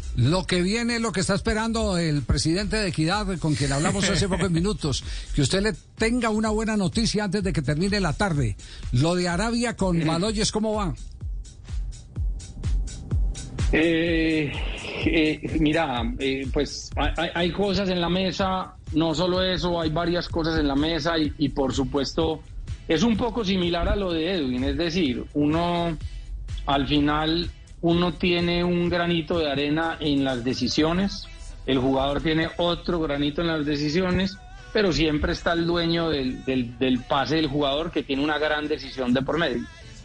Lo que viene, lo que está esperando el presidente de Equidad, con quien hablamos hace pocos minutos, que usted le tenga una buena noticia antes de que termine la tarde. Lo de Arabia con Baloyes, ¿cómo va? Pues hay cosas en la mesa, no solo eso, hay varias cosas en la mesa y por supuesto es un poco similar a lo de Edwin, es decir, al final uno tiene un granito de arena en las decisiones, el jugador tiene otro granito en las decisiones, pero siempre está el dueño del pase del jugador que tiene una gran decisión de por medio.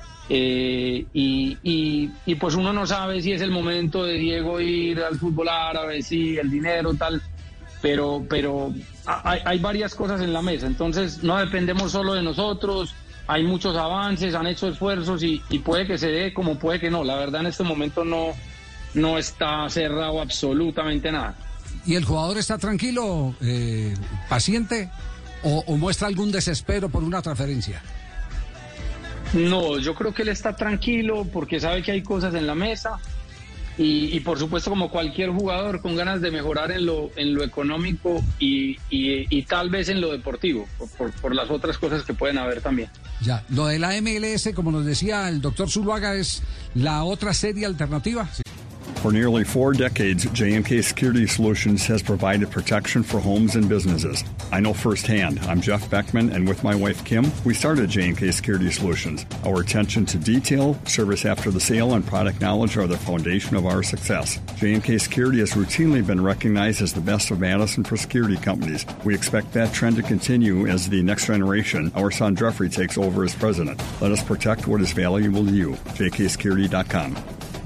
Y pues uno no sabe si es el momento de Diego ir al fútbol árabe, si el dinero tal, pero hay varias cosas en la mesa, entonces no dependemos solo de nosotros, hay muchos avances, han hecho esfuerzos y puede que se dé como puede que no, la verdad en este momento no está cerrado absolutamente nada. ¿Y el jugador está tranquilo, paciente o muestra algún desespero por una transferencia? No, yo creo que él está tranquilo porque sabe que hay cosas en la mesa y por supuesto como cualquier jugador con ganas de mejorar en lo económico y tal vez en lo deportivo, por las otras cosas que pueden haber también. Ya, lo de la MLS, como nos decía el doctor Zuluaga, es la otra serie alternativa. Sí. For nearly 4 decades, J&K Security Solutions has provided protection for homes and businesses. I know firsthand. I'm Jeff Beckman, and with my wife, Kim, we started J&K Security Solutions. Our attention to detail, service after the sale, and product knowledge are the foundation of our success. J&K Security has routinely been recognized as the best of Madison for security companies. We expect that trend to continue as the next generation, our son Jeffrey, takes over as president. Let us protect what is valuable to you. jksecurity.com.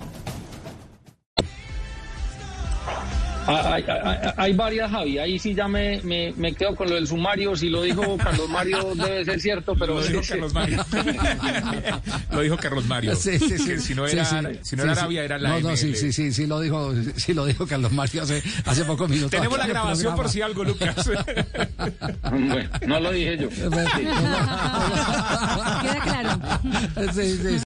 Hay varias, Javi, ahí sí ya me quedo con lo del sumario, si lo dijo Carlos Mario debe ser cierto, pero... Lo dijo Carlos Mario. Lo dijo Carlos Mario. Sí. Si no era Arabia, era la No, sí lo dijo Carlos Mario hace pocos minutos. Tenemos la grabación por si algo, Lucas. Bueno, no lo dije yo. Queda claro. Sí.